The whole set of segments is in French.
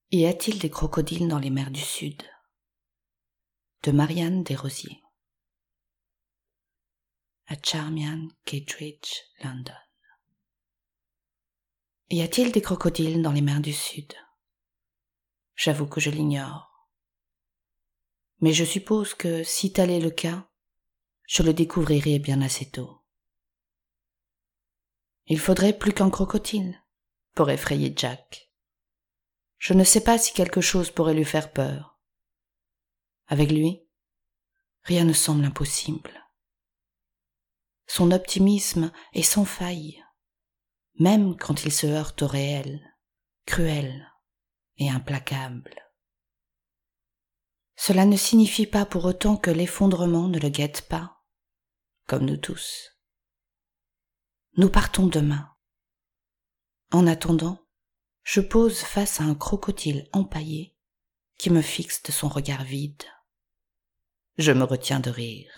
Y a-t-il des crocodiles dans les mers du Sud ? De Marianne Desrosiers. À Charmian, Kittredge, London. Y a-t-il des crocodiles dans les mers du Sud ? J'avoue que je l'ignore. Mais je suppose que, si tel est le cas, je le découvrirai bien assez tôt. Il faudrait plus qu'un crocodile pour effrayer Jack. Je ne sais pas si quelque chose pourrait lui faire peur. Avec lui, rien ne semble impossible. Son optimisme est sans faille, même quand il se heurte au réel, cruel et implacable. Cela ne signifie pas pour autant que l'effondrement ne le guette pas, comme nous tous. Nous partons demain. En attendant, je pose face à un crocodile empaillé qui me fixe de son regard vide. Je me retiens de rire.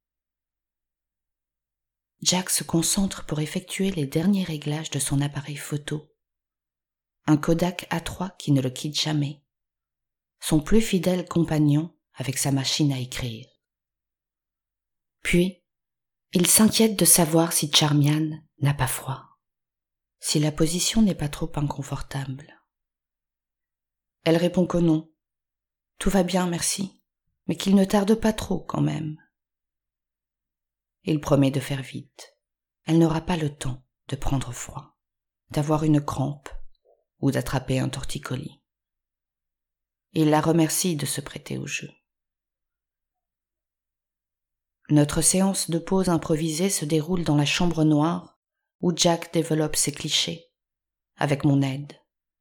Jack se concentre pour effectuer les derniers réglages de son appareil photo. Un Kodak A3 qui ne le quitte jamais. Son plus fidèle compagnon avec sa machine à écrire. Puis, il s'inquiète de savoir si Charmian n'a pas froid, si la position n'est pas trop inconfortable. Elle répond que non. Tout va bien, merci, mais qu'il ne tarde pas trop quand même. Il promet de faire vite. Elle n'aura pas le temps de prendre froid, d'avoir une crampe ou d'attraper un torticolis. Il la remercie de se prêter au jeu. Notre séance de pause improvisée se déroule dans la chambre noire où Jack développe ses clichés, avec mon aide.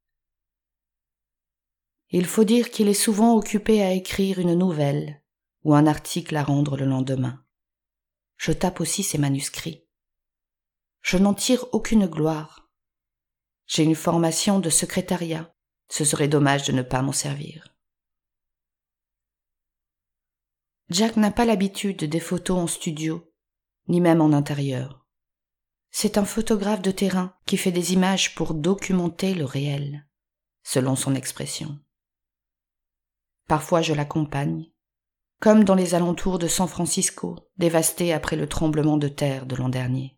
Il faut dire qu'il est souvent occupé à écrire une nouvelle ou un article à rendre le lendemain. Je tape aussi ses manuscrits. Je n'en tire aucune gloire. J'ai une formation de secrétariat. Ce serait dommage de ne pas m'en servir. Jack n'a pas l'habitude des photos en studio, ni même en intérieur. C'est un photographe de terrain qui fait des images pour documenter le réel, selon son expression. Parfois je l'accompagne, comme dans les alentours de San Francisco, dévasté après le tremblement de terre de l'an dernier.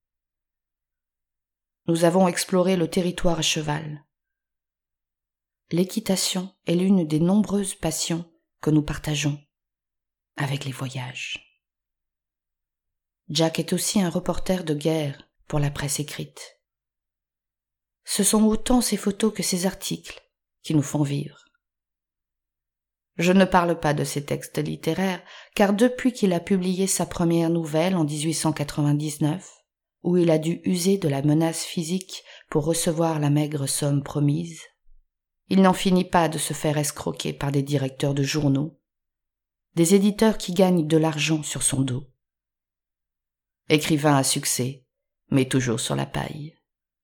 Nous avons exploré le territoire à cheval. L'équitation est l'une des nombreuses passions que nous partageons avec les voyages. Jack est aussi un reporter de guerre pour la presse écrite. Ce sont autant ses photos que ses articles qui nous font vivre. Je ne parle pas de ses textes littéraires, car depuis qu'il a publié sa première nouvelle en 1899, où il a dû user de la menace physique pour recevoir la maigre somme promise, il n'en finit pas de se faire escroquer par des directeurs de journaux, des éditeurs qui gagnent de l'argent sur son dos. Écrivain à succès, mais toujours sur la paille.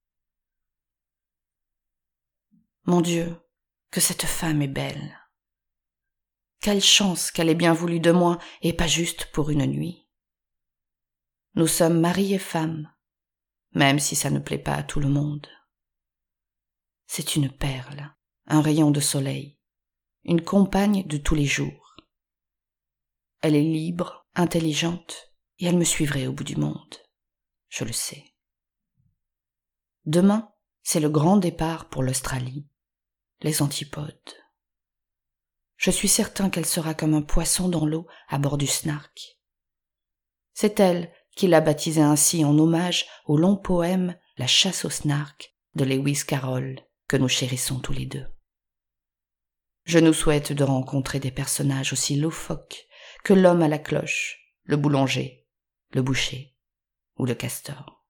Mon Dieu, que cette femme est belle. Quelle chance qu'elle ait bien voulu de moi et pas juste pour une nuit. Nous sommes mari et femme, même si ça ne plaît pas à tout le monde. C'est une perle, un rayon de soleil, une compagne de tous les jours. Elle est libre, intelligente, et elle me suivrait au bout du monde. Je le sais. Demain, c'est le grand départ pour l'Australie, les antipodes. Je suis certain qu'elle sera comme un poisson dans l'eau à bord du Snark. C'est elle qui l'a baptisé ainsi en hommage au long poème « La chasse au Snark » de Lewis Carroll, que nous chérissons tous les deux. Je nous souhaite de rencontrer des personnages aussi loufoques que l'homme à la cloche, le boulanger, le boucher ou le castor.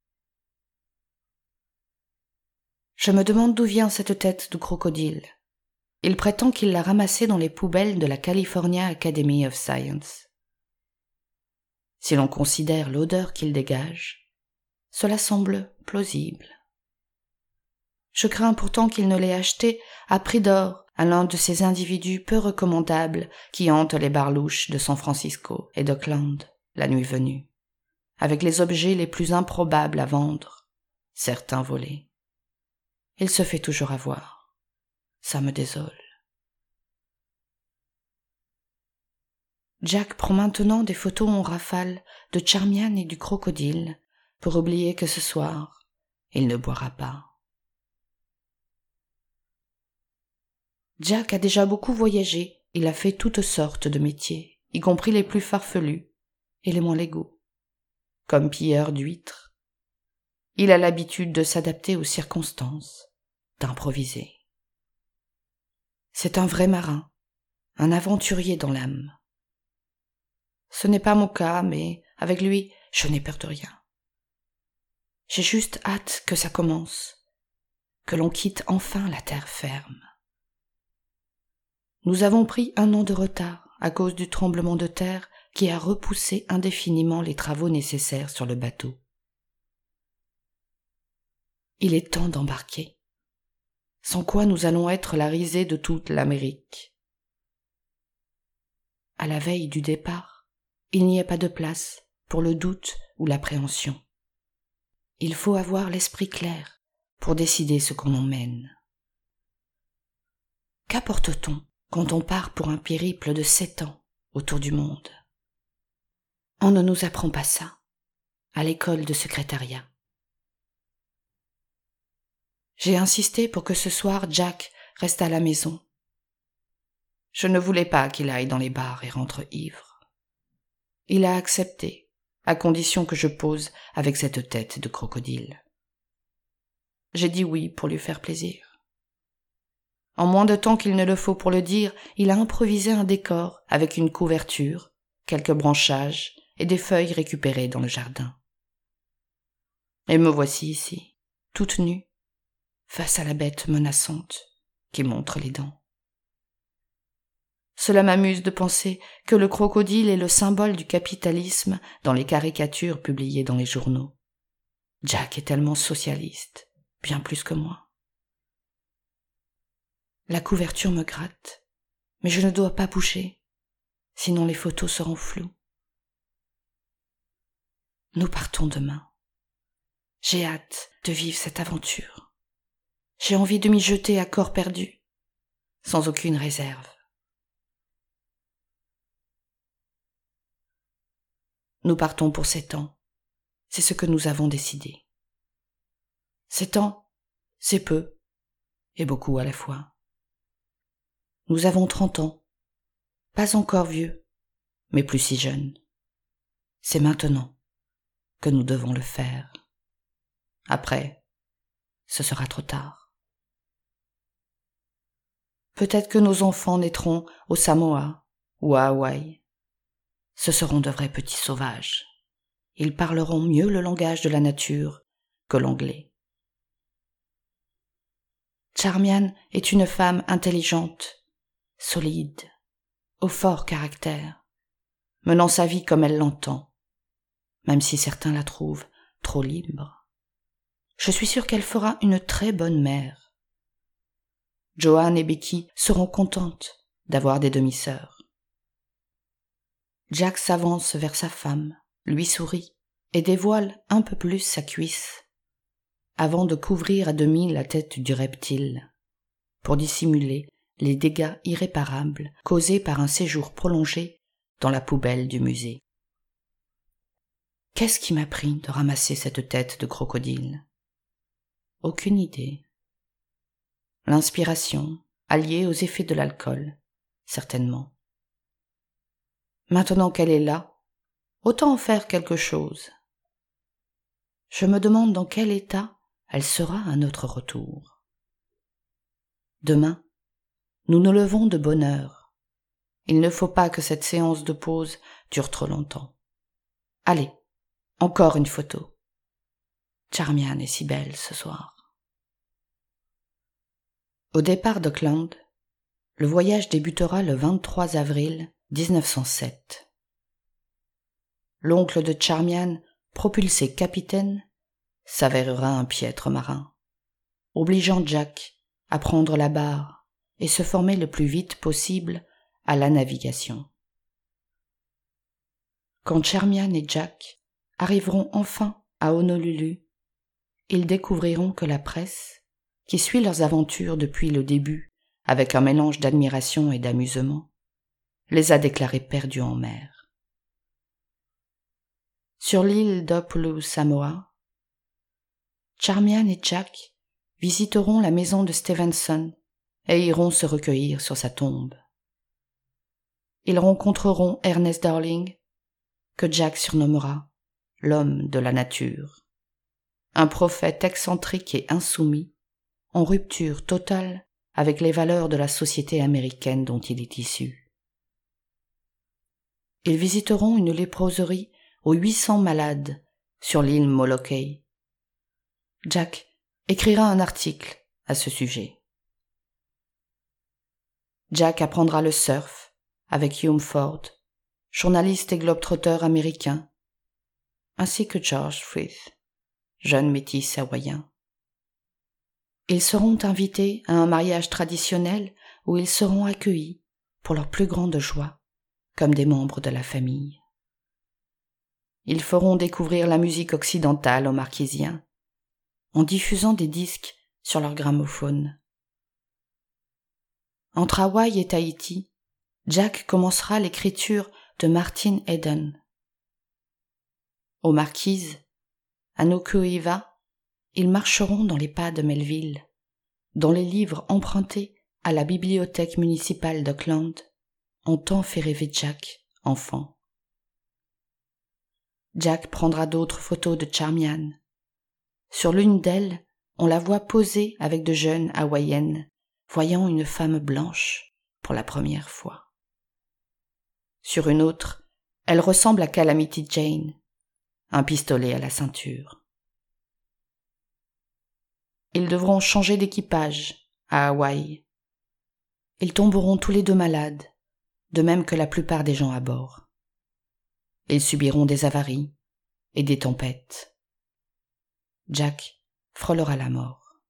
Je me demande d'où vient cette tête de crocodile. Il prétend qu'il l'a ramassée dans les poubelles de la California Academy of Science. Si l'on considère l'odeur qu'il dégage, cela semble plausible. Je crains pourtant qu'il ne l'ait acheté à prix d'or à l'un de ces individus peu recommandables qui hantent les bars louches de San Francisco et d'Oakland, la nuit venue, avec les objets les plus improbables à vendre, certains volés. Il se fait toujours avoir. Ça me désole. Jack prend maintenant des photos en rafale de Charmian et du crocodile pour oublier que ce soir, il ne boira pas. Jack a déjà beaucoup voyagé, il a fait toutes sortes de métiers, y compris les plus farfelus et les moins légaux, comme pilleur d'huîtres. Il a l'habitude de s'adapter aux circonstances, d'improviser. C'est un vrai marin, un aventurier dans l'âme. Ce n'est pas mon cas, mais avec lui, je n'ai peur de rien. J'ai juste hâte que ça commence, que l'on quitte enfin la terre ferme. Nous avons pris 1 an de retard à cause du tremblement de terre qui a repoussé indéfiniment les travaux nécessaires sur le bateau. Il est temps d'embarquer, sans quoi nous allons être la risée de toute l'Amérique. À la veille du départ, il n'y a pas de place pour le doute ou l'appréhension. Il faut avoir l'esprit clair pour décider ce qu'on emmène. Qu'apporte-t-on quand on part pour un périple de 7 ans autour du monde? On ne nous apprend pas ça à l'école de secrétariat. J'ai insisté pour que ce soir Jack reste à la maison. Je ne voulais pas qu'il aille dans les bars et rentre ivre. Il a accepté, à condition que je pose avec cette tête de crocodile. J'ai dit oui pour lui faire plaisir. En moins de temps qu'il ne le faut pour le dire, il a improvisé un décor avec une couverture, quelques branchages et des feuilles récupérées dans le jardin. Et me voici ici, toute nue, face à la bête menaçante qui montre les dents. Cela m'amuse de penser que le crocodile est le symbole du capitalisme dans les caricatures publiées dans les journaux. Jack est tellement socialiste, bien plus que moi. La couverture me gratte, mais je ne dois pas bouger, sinon les photos seront floues. Nous partons demain. J'ai hâte de vivre cette aventure. J'ai envie de m'y jeter à corps perdu, sans aucune réserve. Nous partons pour 7 ans. C'est ce que nous avons décidé. 7 ans, c'est peu, et beaucoup à la fois. Nous avons 30 ans, pas encore vieux, mais plus si jeunes. C'est maintenant que nous devons le faire. Après, ce sera trop tard. Peut-être que nos enfants naîtront au Samoa ou à Hawaï. Ce seront de vrais petits sauvages. Ils parleront mieux le langage de la nature que l'anglais. Charmian est une femme intelligente, solide, au fort caractère, menant sa vie comme elle l'entend, même si certains la trouvent trop libre. Je suis sûre qu'elle fera une très bonne mère. Joanne et Becky seront contentes d'avoir des demi-sœurs. Jack s'avance vers sa femme, lui sourit et dévoile un peu plus sa cuisse, avant de couvrir à demi la tête du reptile, pour dissimuler les dégâts irréparables causés par un séjour prolongé dans la poubelle du musée. Qu'est-ce qui m'a pris de ramasser cette tête de crocodile? Aucune idée. L'inspiration, alliée aux effets de l'alcool, certainement. Maintenant qu'elle est là, autant en faire quelque chose. Je me demande dans quel état elle sera à notre retour. Demain, nous nous levons de bonne heure. Il ne faut pas que cette séance de pause dure trop longtemps. Allez, encore une photo. Charmian est si belle ce soir. Au départ d'Auckland, le voyage débutera le 23 avril 1907. L'oncle de Charmian, propulsé capitaine, s'avérera un piètre marin, obligeant Jack à prendre la barre et se former le plus vite possible à la navigation. Quand Charmian et Jack arriveront enfin à Honolulu, ils découvriront que la presse, qui suit leurs aventures depuis le début avec un mélange d'admiration et d'amusement, les a déclarés perdus en mer. Sur l'île d'Upolu Samoa, Charmian et Jack visiteront la maison de Stevenson et iront se recueillir sur sa tombe. Ils rencontreront Ernest Darling, que Jack surnommera l'homme de la nature, un prophète excentrique et insoumis, en rupture totale avec les valeurs de la société américaine dont il est issu. Ils visiteront une léproserie aux 800 malades sur l'île Molokai. Jack écrira un article à ce sujet. Jack apprendra le surf avec Hume Ford, journaliste et globe-trotteur américain, ainsi que George Frith, jeune métis hawaïen. Ils seront invités à un mariage traditionnel où ils seront accueillis, pour leur plus grande joie, comme des membres de la famille. Ils feront découvrir la musique occidentale aux Marquisiens, en diffusant des disques sur leur gramophone. Entre Hawaï et Tahiti, Jack commencera l'écriture de Martin Eden. Aux Marquises, à Nuku'iva, ils marcheront dans les pas de Melville, dont les livres empruntés à la bibliothèque municipale d'Auckland ont tant fait rêver Jack, enfant. Jack prendra d'autres photos de Charmian. Sur l'une d'elles, on la voit posée avec de jeunes hawaïennes, voyant une femme blanche pour la première fois. Sur une autre, elle ressemble à Calamity Jane, un pistolet à la ceinture. Ils devront changer d'équipage à Hawaï. Ils tomberont tous les deux malades, de même que la plupart des gens à bord. Ils subiront des avaries et des tempêtes. Jack frôlera la mort.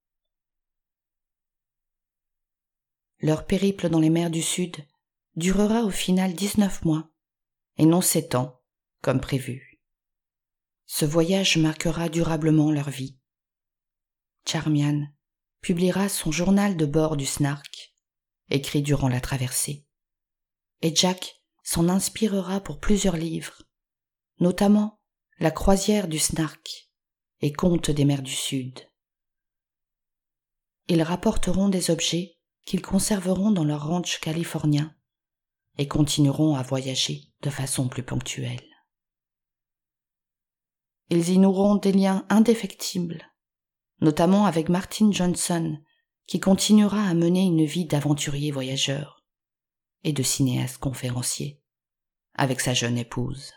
Leur périple dans les mers du Sud durera au final 19 mois, et non 7 ans, comme prévu. Ce voyage marquera durablement leur vie. Charmian publiera son journal de bord du Snark, écrit durant la traversée, et Jack s'en inspirera pour plusieurs livres, notamment La croisière du Snark et Contes des mers du Sud. Ils rapporteront des objets qu'ils conserveront dans leur ranch californien et continueront à voyager de façon plus ponctuelle. Ils y noueront des liens indéfectibles, notamment avec Martin Johnson, qui continuera à mener une vie d'aventurier voyageur et de cinéaste conférencier avec sa jeune épouse.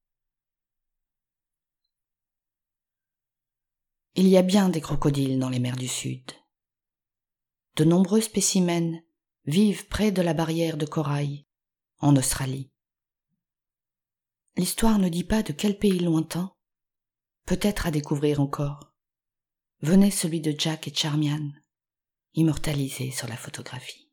Il y a bien des crocodiles dans les mers du Sud. De nombreux spécimens vivent près de la barrière de corail, en Australie. L'histoire ne dit pas de quel pays lointain, peut-être à découvrir encore, venait celui de Jack et Charmian, immortalisés sur la photographie.